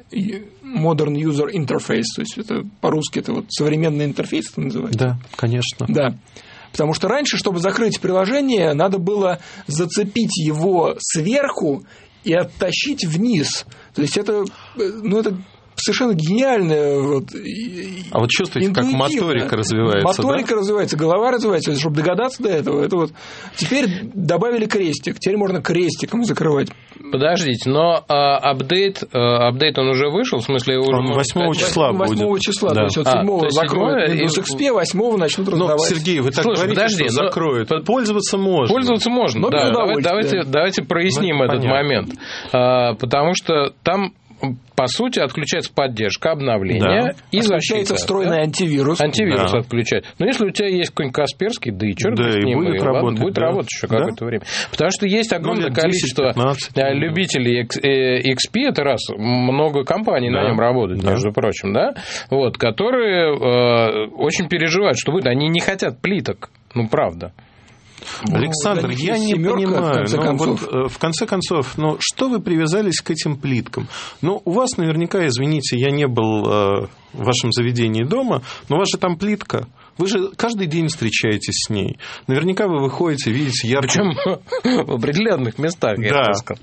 User Interface. То есть это по-русски это вот современный интерфейс это называется. Да, конечно. Да. Потому что раньше, чтобы закрыть приложение, надо было зацепить его сверху и оттащить вниз. То есть это совершенно гениальное. А вот чувствуете, как моторика развивается, моторика развивается, голова развивается. Чтобы догадаться до этого, это вот теперь добавили крестик. Теперь можно крестиком закрывать. Подождите, но апдейт он уже вышел? В смысле, он 8 числа будет. 8 числа, да. То есть от 7 закроют Windows XP, 8 начнут раздавать. Сергей, вы так говорите, что закроют. Пользоваться можно. Пользоваться можно, да. Давайте проясним этот момент. Потому что там, по сути, отключается поддержка, обновления и защита. Отключается встроенный антивирус. Антивирус отключает. Но если у тебя есть какой-нибудь Касперский, да и черт с ним, будет работать еще какое-то время. Потому что есть огромное количество любителей XP, это раз, много компаний на нем работают, между прочим, да, вот, которые очень переживают, что будет. Они не хотят плиток, правда. Александр, я не понимаю, в конце концов, что вы привязались к этим плиткам? У вас наверняка, извините, я не был в вашем заведении дома, но у вас же там плитка. Вы же каждый день встречаетесь с ней. Наверняка вы выходите, видите яркие... Причем в определенных местах, я бы сказал.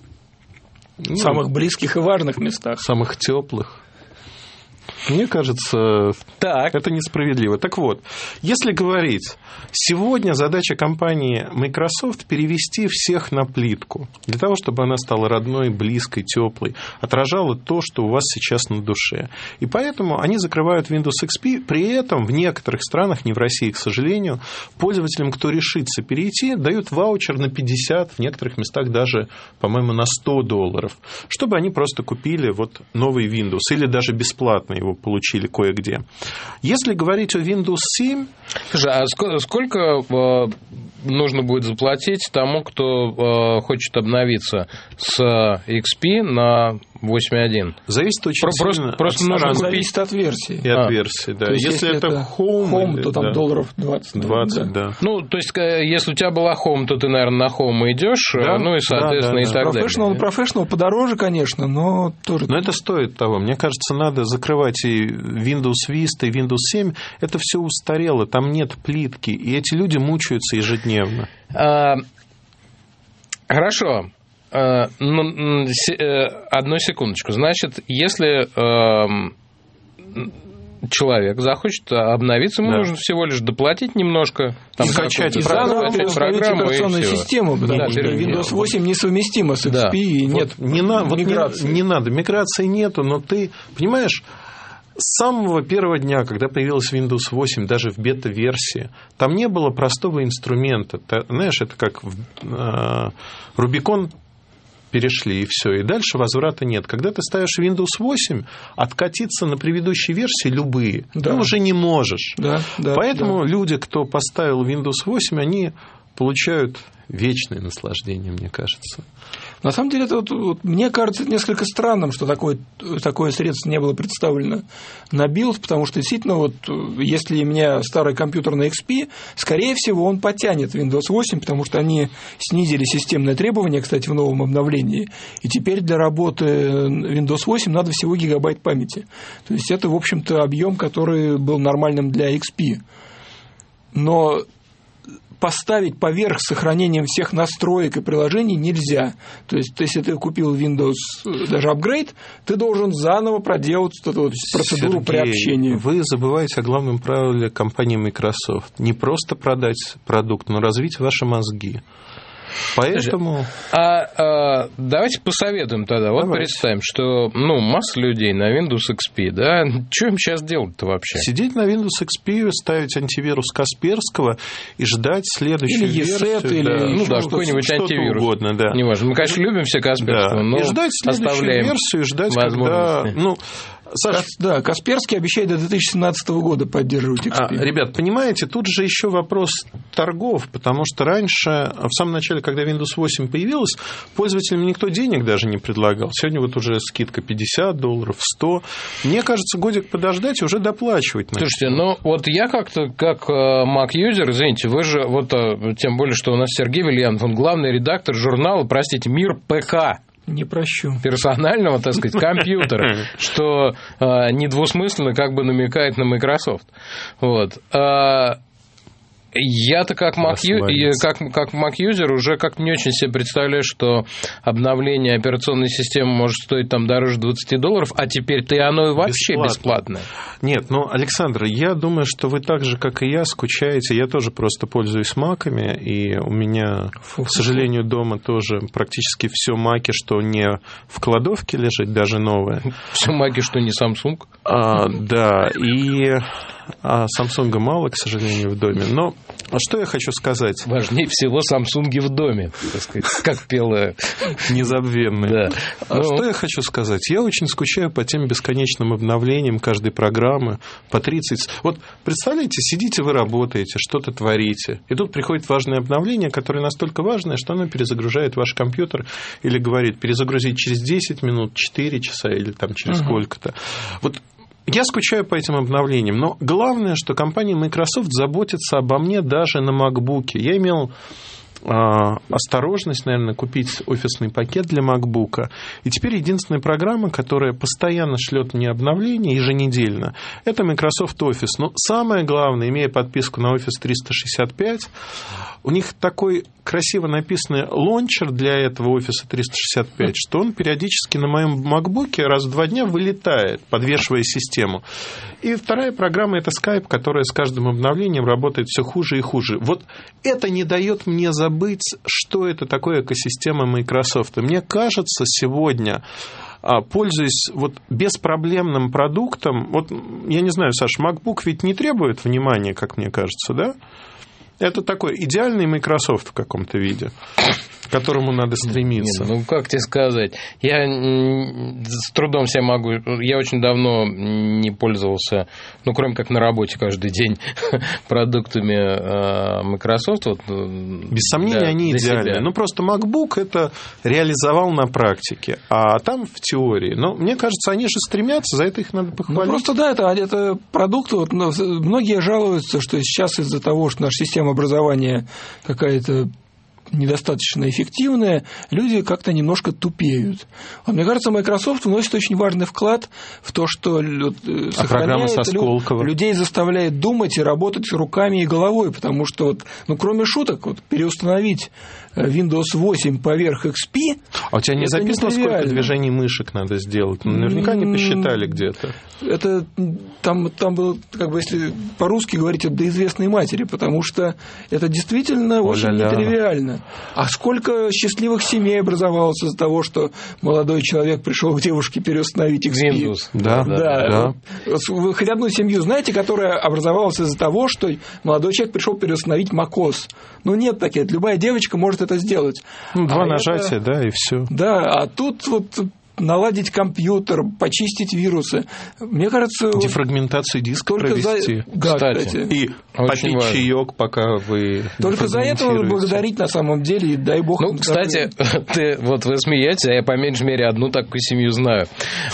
В самых близких и важных местах. Самых теплых. Мне кажется, это несправедливо. Так вот, если говорить, сегодня задача компании Microsoft перевести всех на плитку, для того, чтобы она стала родной, близкой, теплой, отражала то, что у вас сейчас на душе. И поэтому они закрывают Windows XP, при этом в некоторых странах, не в России, к сожалению, пользователям, кто решится перейти, дают ваучер на 50, в некоторых местах даже, по-моему, на $100, чтобы они просто купили новый Windows или даже бесплатно его получили кое-где. Если говорить о Windows 7... Слушай, а сколько нужно будет заплатить тому, кто хочет обновиться с XP на 8.1? Зависит очень сильно. Просто нужно зависит от версии. И от версии, да. Если это Home, то там $20. 20, да. То есть, если у тебя была Home, то ты, наверное, на Home идешь, и, соответственно, и так далее. Professional подороже, конечно, но тоже... Но это стоит того. Мне кажется, надо закрывать и Windows Vista, и Windows 7. Это все устарело, там нет плитки, и эти люди мучаются ежедневно. Хорошо. Одну секундочку. Значит, если человек захочет обновиться, ему нужно всего лишь доплатить немножко, скачать программу операционную систему, потому что Windows 8 несовместима с XP, и нет миграции. Не надо, миграции нету, но ты понимаешь, с самого первого дня, когда появилась Windows 8, даже в бета-версии, там не было простого инструмента. Знаешь, это как Rubicon перешли, и все, и дальше возврата нет. Когда ты ставишь Windows 8, откатиться на предыдущие версии любые ты уже не можешь. Поэтому люди, кто поставил Windows 8, они получают вечное наслаждение, мне кажется. На самом деле, это мне кажется несколько странным, что такое средство не было представлено на билд, потому что действительно, если у меня старый компьютер на XP, скорее всего, он потянет Windows 8, потому что они снизили системные требования, кстати, в новом обновлении, и теперь для работы Windows 8 надо всего гигабайт памяти. То есть это, в общем-то, объем, который был нормальным для XP. Но поставить поверх с сохранением всех настроек и приложений нельзя. То есть, если ты купил Windows, даже апгрейд, ты должен заново проделать эту процедуру приобщения. Вы забываете о главном правиле компании Microsoft. Не просто продать продукт, но развить ваши мозги. Поэтому... давайте посоветуем тогда. Вот представим, что масса людей на Windows XP, да? Что им сейчас делать-то вообще? Сидеть на Windows XP, ставить антивирус Касперского и ждать следующую версию. Или какой-нибудь антивирус. Угодно, да. Неважно. Мы, конечно, любим все Касперского, но и ждать следующую версию, и ждать, когда... Саш, да, Касперский обещает до 2017 года поддерживать XP. Ребят, понимаете, тут же еще вопрос торгов, потому что раньше, в самом начале, когда Windows 8 появилась, пользователям никто денег даже не предлагал. Сегодня уже скидка $50, $100. Мне кажется, годик подождать и уже доплачивать. Слушайте, я как-то, как Mac-юзер, извините, вы же, тем более, что у нас Сергей Вильянов, он главный редактор журнала, «Мир ПК». Не прощу. Персонального, так сказать, компьютера, что недвусмысленно как бы намекает на Microsoft. Я-то как Mac-юзер уже как-то не очень себе представляю, что обновление операционной системы может стоить там дороже $20, а теперь-то и оно и вообще бесплатное. Нет, Александр, я думаю, что вы так же, как и я, скучаете. Я тоже просто пользуюсь маками, и у меня, к сожалению, дома тоже практически все маки, что не в кладовке лежит, даже новое. Все маки, что не Samsung? Да, и... Samsung мало, к сожалению, в доме. Но что я хочу сказать? Важнее всего Samsung в доме, так сказать, как пела незабвенная. Да. Что я хочу сказать? Я очень скучаю по тем бесконечным обновлениям каждой программы по 30. Представляете, сидите вы, работаете, что-то творите, и тут приходит важное обновление, которое настолько важное, что оно перезагружает ваш компьютер или говорит, перезагрузить через 10 минут, 4 часа или там через сколько-то. Я скучаю по этим обновлениям, но главное, что компания Microsoft заботится обо мне даже на MacBook. Я имел осторожность, наверное, купить офисный пакет для MacBook. И теперь единственная программа, которая постоянно шлет мне обновления еженедельно, это Microsoft Office. Но самое главное, имея подписку на Office 365, у них такой красиво написанный лончер для этого Office 365, что он периодически на моем MacBook раз в 2 дня вылетает, подвешивая систему. И вторая программа – это Skype, которая с каждым обновлением работает все хуже и хуже. Это не дает мне забыть, что это такое экосистема Microsoft. И мне кажется, сегодня, пользуясь беспроблемным продуктом, я не знаю, Саш, MacBook ведь не требует внимания, как мне кажется, да? Это такой идеальный Microsoft в каком-то виде, к которому надо стремиться. Как тебе сказать? Я с трудом себе могу... Я очень давно не пользовался, кроме как на работе каждый день, продуктами Microsoft. Без сомнения, они идеальны. Просто MacBook это реализовал на практике, а там в теории. Но мне кажется, они же стремятся, за это их надо похвалить. Просто да, это продукт. Многие жалуются, что сейчас из-за того, что наша система образования какая-то недостаточно эффективная, люди как-то немножко тупеют. Мне кажется, Microsoft вносит очень важный вклад в то, что сохраняет людей, заставляет думать и работать руками и головой, потому что, кроме шуток, переустановить Windows 8 поверх XP... А у тебя не записано, сколько движений мышек надо сделать? Наверняка не посчитали где-то. Это там было, если по-русски говорить, до известной матери, потому что это действительно очень нетривиально. А сколько счастливых семей образовалось из-за того, что молодой человек пришел к девушке переустановить XP? Windows. Да. Вы хоть одну семью знаете, которая образовалась из-за того, что молодой человек пришел переустановить macOS? Нет таких. Любая девочка может это сделать. 2 нажатия, и все. Да, а тут наладить компьютер, почистить вирусы. Мне кажется... Дефрагментацию диска провести. Да, кстати. И попить чаек, пока вы... Только за это надо благодарить на самом деле, и дай бог... Ну, кстати, вы смеетесь, а я по меньшей мере одну такую семью знаю.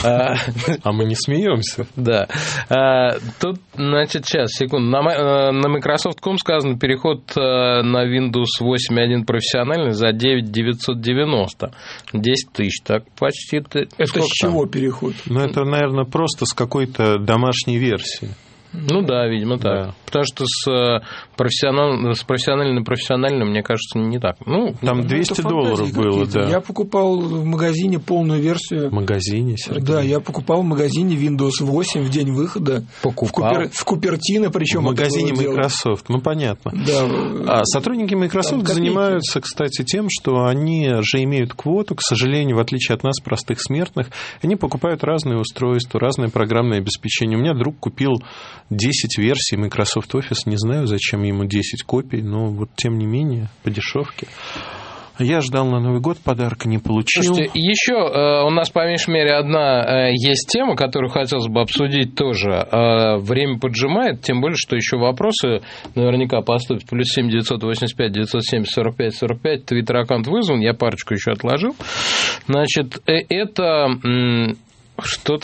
А мы не смеемся. Да. Тут, значит, сейчас, секунду. На Microsoft.com сказано, переход на Windows 8.1 профессиональный за 9,990. 10 тысяч, так почти... Это с чего переход? Ну, это, наверное, просто с какой-то домашней версии. Ну да, видимо, так. Да. Потому что с профессиональным на профессиональным, мне кажется, не так. Ну, там $200 было, да. Я покупал в магазине полную версию. В магазине, Сергей? Да, я покупал в магазине Windows 8 в день выхода. Покупал? В Купертино, причем. В магазине Microsoft, ну понятно. Да. А сотрудники Microsoft занимаются, кстати, тем, что они же имеют квоту, к сожалению, в отличие от нас, простых смертных, они покупают разные устройства, разное программное обеспечение. У меня друг купил 10 версий Microsoft Office, не знаю, зачем ему 10 копий, но вот тем не менее, по дешевке. Я ждал на Новый год подарка, не получил. Слушайте, еще у нас, по меньшей мере, одна есть тема, которую хотелось бы обсудить тоже. Время поджимает, тем более, что еще вопросы наверняка поступят. +7 985 970 45 45. Твиттер-аккаунт вызван, я парочку еще отложил. Значит, это... Что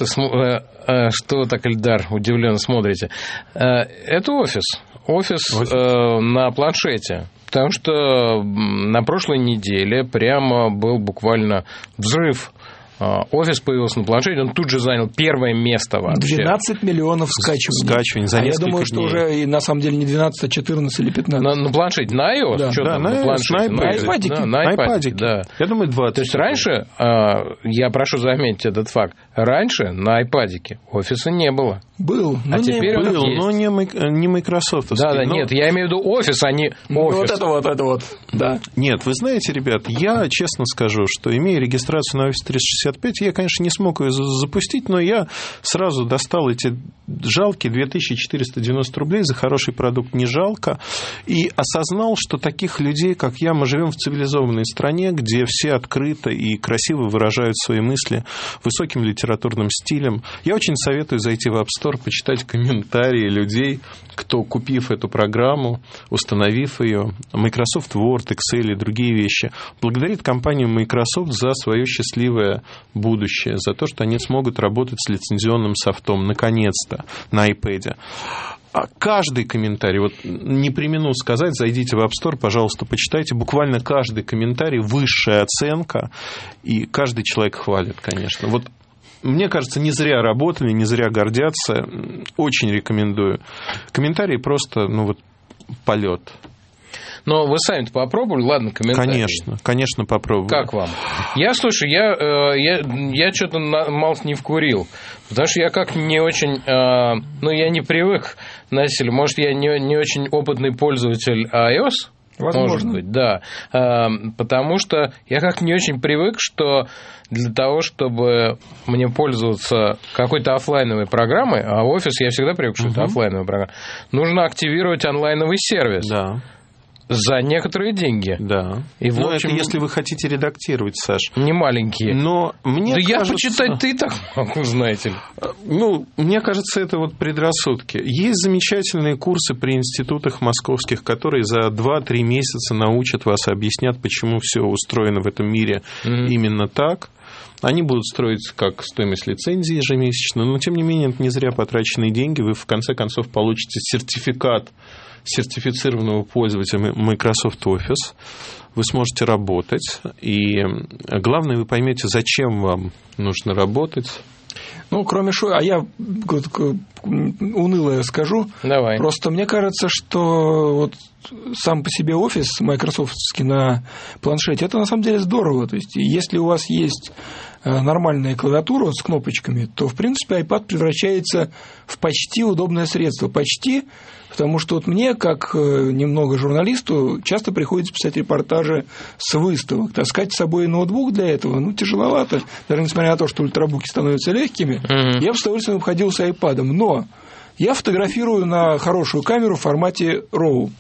вы так, Эльдар, удивленно смотрите? Это офис. Офис на планшете. Потому что на прошлой неделе прямо был буквально взрыв. Офис появился на планшете, он тут же занял первое место вообще. 12 миллионов скачиваний. За я думаю, что дней. уже и на самом деле не 12, а 14 или 15. На планшете, на iOS? Да, что да, там, на планшете? На iPad'ике. Да. Я думаю, 20. То есть раньше, я прошу заметить этот факт, раньше на iPad'ике офиса не было. Был. А теперь он есть. Но не Microsoft. Да, нет, я имею в виду офис, а не офис. Вот это вот, да. Нет, вы знаете, ребят, я честно скажу, что имея регистрацию на Office 365, я, конечно, не смог ее запустить, но я сразу достал эти жалкие 2490 рублей за хороший продукт, не жалко, и осознал, что таких людей, как я, мы живем в цивилизованной стране, где все открыто и красиво выражают свои мысли высоким литературным стилем. Я очень советую зайти в App Store, почитать комментарии людей, кто, купив эту программу, установив ее, Microsoft Word, Excel и другие вещи, благодарит компанию Microsoft за свое счастливое будущее, за то, что они смогут работать с лицензионным софтом, наконец-то, на iPad. А каждый комментарий, вот не премину сказать, зайдите в App Store, пожалуйста, почитайте, буквально каждый комментарий, высшая оценка, и каждый человек хвалит, конечно. Вот мне кажется, не зря работали, не зря гордятся. Очень рекомендую. Комментарии просто, полет. Но вы сами-то попробовали? Ладно, комментарии. Конечно, попробовали. Как вам? Я что-то мало не вкурил. Потому что я как не очень... я не привык, знаете ли, может, я не очень опытный пользователь iOS. Возможно. Может быть, да. Потому что я как не очень привык, что для того, чтобы мне пользоваться какой-то офлайновой программой, а офис я всегда привык, что это офлайновая программа, нужно активировать онлайновый сервис. Да. За некоторые деньги. Да. И, в общем, это если вы хотите редактировать, Саш. Не маленькие. Но мне кажется... я почитать-то и так могу, знаете ли. Мне кажется, это предрассудки. Есть замечательные курсы при институтах московских, которые за 2-3 месяца научат вас и объяснят, почему все устроено в этом мире именно так. Они будут строить как стоимость лицензии ежемесячно, но, тем не менее, это не зря потраченные деньги. Вы, в конце концов, получите сертификат сертифицированного пользователя Microsoft Office. Вы сможете работать. И главное, вы поймете, зачем вам нужно работать. Кроме шоу, я унылое скажу. Давай. Просто мне кажется, что сам по себе офис майкрософтский на планшете, это на самом деле здорово. То есть, если у вас есть нормальная клавиатура с кнопочками, то, в принципе, iPad превращается в почти удобное средство. Почти, потому что мне, как немного журналисту, часто приходится писать репортажи с выставок. Таскать с собой ноутбук для этого, тяжеловато. Даже несмотря на то, что ультрабуки становятся легкими, я бы с удовольствием обходился iPad'ом. Но я фотографирую на хорошую камеру в формате RAW.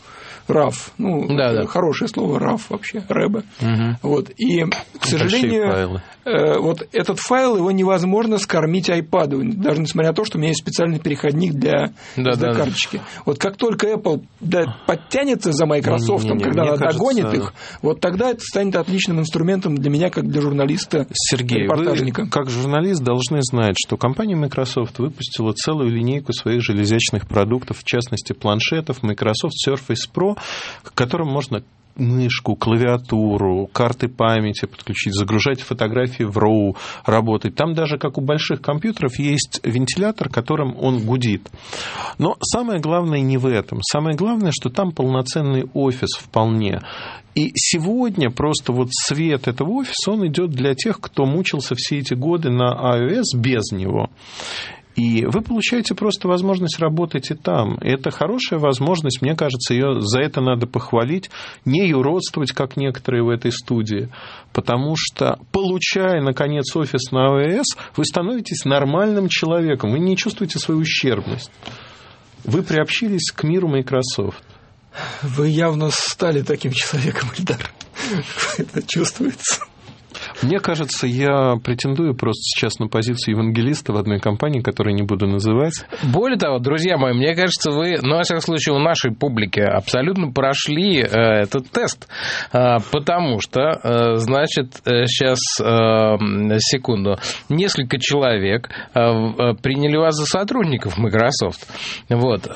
RAW. Ну, хорошее слово RAW вообще, рэбе. Вот. И, к сожалению, вот этот файл, его невозможно скормить iPad, даже несмотря на то, что у меня есть специальный переходник для SD-карточки. Вот как только Apple подтянется за Microsoft, когда она догонит их, вот тогда это станет отличным инструментом для меня, как для журналиста, Сергей, репортажника. Вы, как журналист, должны знать, что компания Microsoft выпустила целую линейку своих железячных продуктов, в частности, планшетов Microsoft Surface Pro, к которым можно мышку, клавиатуру, карты памяти подключить, загружать фотографии в RAW, работать. Там даже, как у больших компьютеров, есть вентилятор, которым он гудит. Но самое главное не в этом. Самое главное, что там полноценный офис вполне. И сегодня просто вот свет этого офиса, он идет для тех, кто мучился все эти годы на iOS без него. И вы получаете просто возможность работать и там. И это хорошая возможность, мне кажется, ее за это надо похвалить, не юродствовать, как некоторые в этой студии, потому что, получая, наконец, офис на iOS, вы становитесь нормальным человеком, вы не чувствуете свою ущербность. Вы приобщились к миру Microsoft. Вы явно стали таким человеком, Эльдар. Это чувствуется. Мне кажется, я претендую просто сейчас на позицию евангелиста в одной компании, которую не буду называть. Более того, друзья мои, мне кажется, вы, ну, во всяком случае, у нашей публики абсолютно прошли этот тест, потому что, значит, сейчас, секунду, несколько человек приняли вас за сотрудников Microsoft. Вот.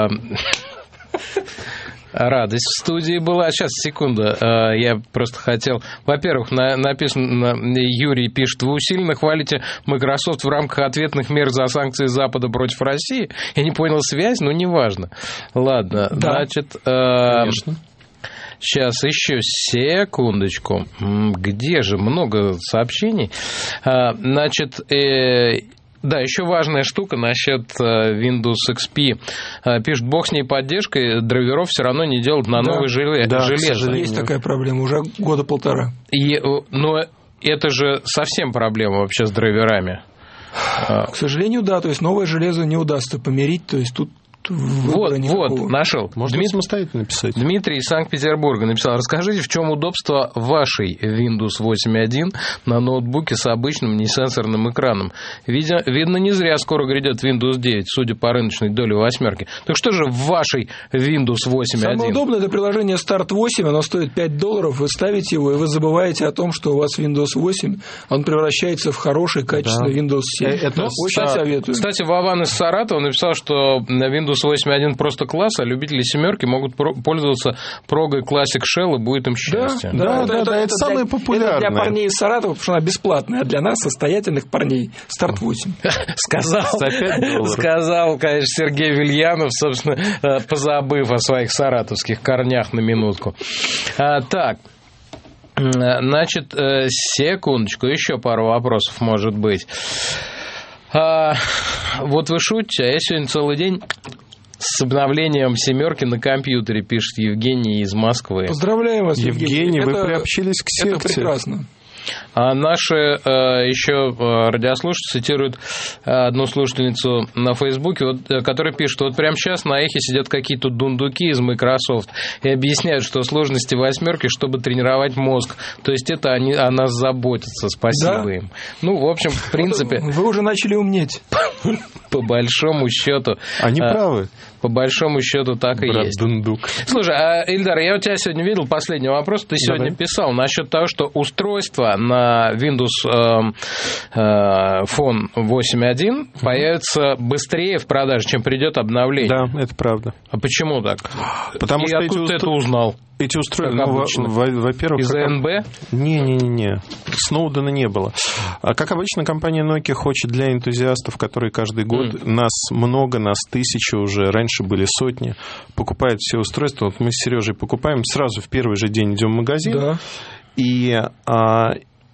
Радость в студии была. Сейчас, секунду, я просто хотел... Во-первых, написано, Юрий пишет, вы усиленно хвалите Microsoft в рамках ответных мер за санкции Запада против России. Я не понял связь, но неважно. Ладно, да. Значит... Конечно. Сейчас, еще секундочку. Где же много сообщений? Значит... Да, еще важная штука насчет Windows XP. Пишет, бог с ней поддержкой, драйверов все равно не делают на новое железо. Есть такая проблема, уже года полтора. Но это же совсем проблема вообще с драйверами. К сожалению, да, то есть новое железо не удастся помирить, то есть тут вот, нашел. Можно самостоятельно написать. Дмитрий из Санкт-Петербурга написал, расскажите, в чем удобство вашей Windows 8.1 на ноутбуке с обычным несенсорным экраном. Видно, не зря скоро грядет Windows 9, судя по рыночной доле восьмерки. Так что же в вашей Windows 8.1? Самое удобное это приложение Start 8, оно стоит $5, вы ставите его, и вы забываете о том, что у вас Windows 8, он превращается в хороший, качественный Windows 7. Это очень советую. Кстати, Вован из Саратова написал, что Windows 8.1 просто класс, а любители семерки могут пользоваться прогой Classic Shell, и будет им счастье. Да, это самое популярное. Это для парней из Саратова, потому что она бесплатная, а для нас, состоятельных парней, Start 8. Сказал, конечно, Сергей Вильянов, собственно, позабыв о своих саратовских корнях на минутку. Так. Значит, секундочку, еще пару вопросов, может быть. Вот вы шутите, а я сегодня целый день с обновлением семерки на компьютере, пишет Евгений из Москвы. Поздравляю вас, Евгений, вы приобщились к секте. Это прекрасно. А наши еще радиослушатели цитируют одну слушательницу на Фейсбуке, которая пишет, вот прямо сейчас на эхе сидят какие-то дундуки из Microsoft и объясняют, что сложности восьмерки, чтобы тренировать мозг. То есть это они о нас заботятся. Спасибо им. Ну, в общем, в принципе... Вы уже начали умнеть. По большому счету... Они правы. По большому счету так и есть. Дундук. Слушай, Ильдар, я у тебя сегодня видел последний вопрос. Ты сегодня писал насчет того, что устройство на Windows Phone 8.1 появится быстрее в продаже, чем придет обновление. Да, это правда. А почему так? Потому что откуда ты это узнал? Эти устройства, во-первых... Из АНБ? Не. Сноудена не было. Как обычно, компания Nokia хочет для энтузиастов, которые каждый год, нас много, нас тысячи уже, раньше были сотни, покупают все устройства. Вот мы с Сережей покупаем, сразу в первый же день идем в магазин, и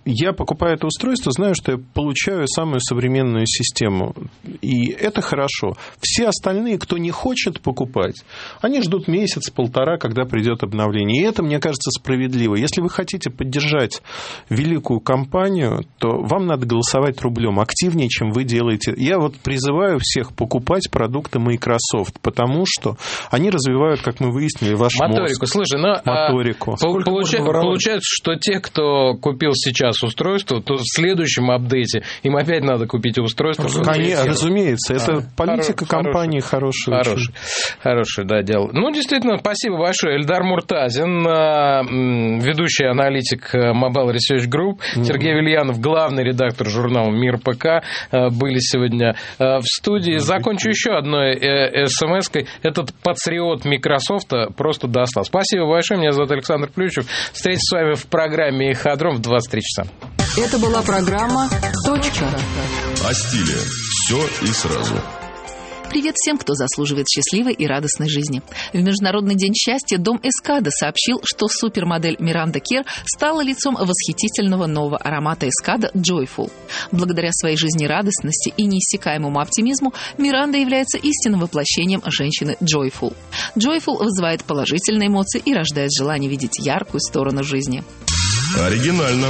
я покупаю это устройство, знаю, что я получаю самую современную систему. И это хорошо. Все остальные, кто не хочет покупать, они ждут месяц-полтора, когда придет обновление. И это, мне кажется, справедливо. Если вы хотите поддержать великую компанию, то вам надо голосовать рублем активнее, чем вы делаете. Я вот призываю всех покупать продукты Microsoft, потому что они развивают, как мы выяснили, ваш моторику. мозг. Слушай, моторику. Получается, что те, кто купил сейчас устройство, то в следующем апдейте им опять надо купить устройство. Конечно, разумеется. Это политика компании хорошая. Хорошее, да, дело. Ну, действительно, спасибо большое. Эльдар Муртазин, ведущий аналитик Mobile Research Group, Сергей Вильянов, главный редактор журнала «Мир ПК», были сегодня в студии. Закончу еще одной смс-кой. Этот патриот Microsoft просто достал. Спасибо большое. Меня зовут Александр Плющев. Встретимся с вами в программе «Иходром» в 23 часа. Это была программа «Точка». О стиле. Все и сразу. Привет всем, кто заслуживает счастливой и радостной жизни. В Международный день счастья дом Эскада сообщил, что супермодель Миранда Кер стала лицом восхитительного нового аромата Эскада Joyful. Благодаря своей жизнерадостности и неиссякаемому оптимизму Миранда является истинным воплощением женщины Joyful. Joyful вызывает положительные эмоции и рождает желание видеть яркую сторону жизни. Оригинально.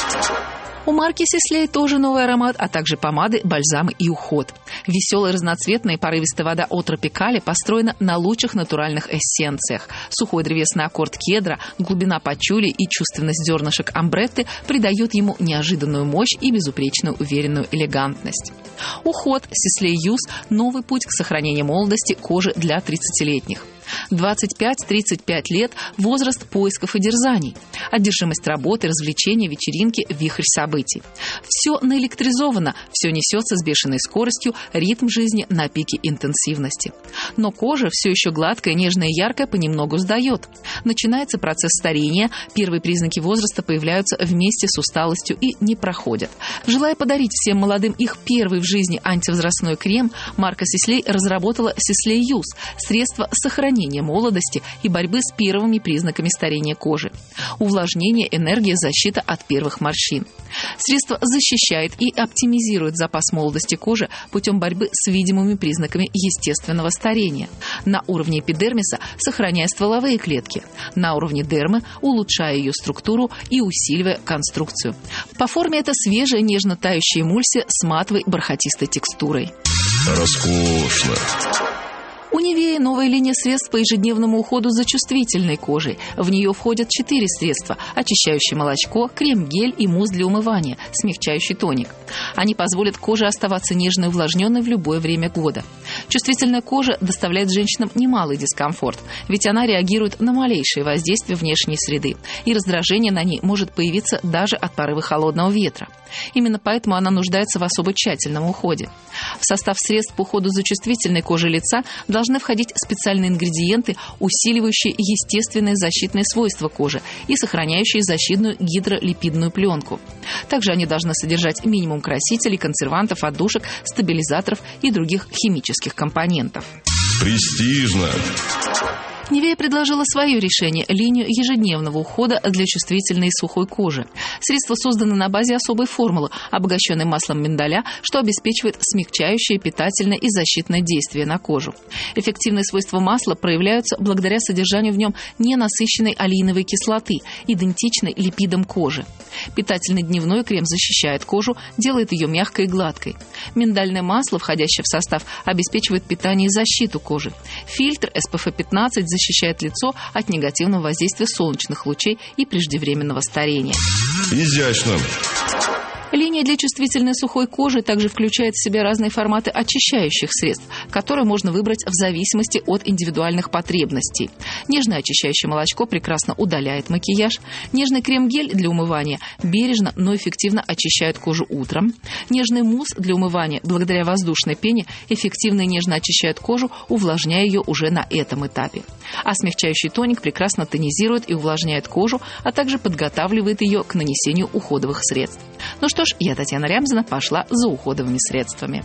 У марки Sisley тоже новый аромат, а также помады, бальзамы и уход. Веселая, разноцветная и порывистая вода от Тропикали построена на лучших натуральных эссенциях. Сухой древесный аккорд кедра, глубина пачули и чувственность зернышек амбретты придают ему неожиданную мощь и безупречную уверенную элегантность. Уход Sisley Youth – новый путь к сохранению молодости кожи для 30-летних. 25-35 лет – возраст поисков и дерзаний. Одержимость работы, развлечения, вечеринки, вихрь событий. Все наэлектризовано, все несется с бешеной скоростью, ритм жизни на пике интенсивности. Но кожа, все еще гладкая, нежная и яркая, понемногу сдает. Начинается процесс старения, первые признаки возраста появляются вместе с усталостью и не проходят. Желая подарить всем молодым их первый в жизни антивозрастной крем, марка Sisley разработала Sisley Youth – средство сохранения молодости и борьбы с первыми признаками старения кожи. Увлажнение, энергия, защита от первых морщин. Средство защищает и оптимизирует запас молодости кожи путем борьбы с видимыми признаками естественного старения. На уровне эпидермиса сохраняя стволовые клетки. На уровне дермы улучшая ее структуру и усиливая конструкцию. По форме это свежая, нежно тающая эмульсия с матовой бархатистой текстурой. Роскошно. У Nivea новая линия средств по ежедневному уходу за чувствительной кожей. В нее входят 4 средства – очищающее молочко, крем-гель и мусс для умывания, смягчающий тоник. Они позволят коже оставаться нежной и увлажненной в любое время года. Чувствительная кожа доставляет женщинам немалый дискомфорт, ведь она реагирует на малейшее воздействие внешней среды, и раздражение на ней может появиться даже от порыва холодного ветра. Именно поэтому она нуждается в особо тщательном уходе. В состав средств по уходу за чувствительной кожей лица должны входить специальные ингредиенты, усиливающие естественные защитные свойства кожи и сохраняющие защитную гидролипидную пленку. Также они должны содержать минимум красителей, консервантов, отдушек, стабилизаторов и других химических компонентов. Престижно. Nivea предложила свое решение – линию ежедневного ухода для чувствительной и сухой кожи. Средство создано на базе особой формулы, обогащенной маслом миндаля, что обеспечивает смягчающее, питательное и защитное действие на кожу. Эффективные свойства масла проявляются благодаря содержанию в нем ненасыщенной олеиновой кислоты, идентичной липидам кожи. Питательный дневной крем защищает кожу, делает ее мягкой и гладкой. Миндальное масло, входящее в состав, обеспечивает питание и защиту кожи. Фильтр SPF 15 защищает лицо от негативного воздействия солнечных лучей и преждевременного старения. Изящно. Линия для чувствительной сухой кожи также включает в себя разные форматы очищающих средств, которые можно выбрать в зависимости от индивидуальных потребностей. Нежное очищающее молочко прекрасно удаляет макияж. Нежный крем-гель для умывания бережно, но эффективно очищает кожу утром. Нежный мусс для умывания, благодаря воздушной пене, эффективно и нежно очищает кожу, увлажняя ее уже на этом этапе. А смягчающий тоник прекрасно тонизирует и увлажняет кожу, а также подготавливает ее к нанесению уходовых средств. Ну что ж, я, Татьяна Рябзина, пошла за уходовыми средствами.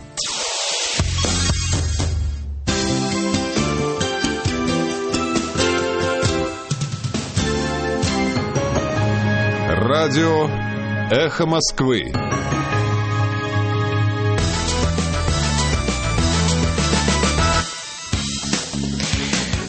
Радио Эхо Москвы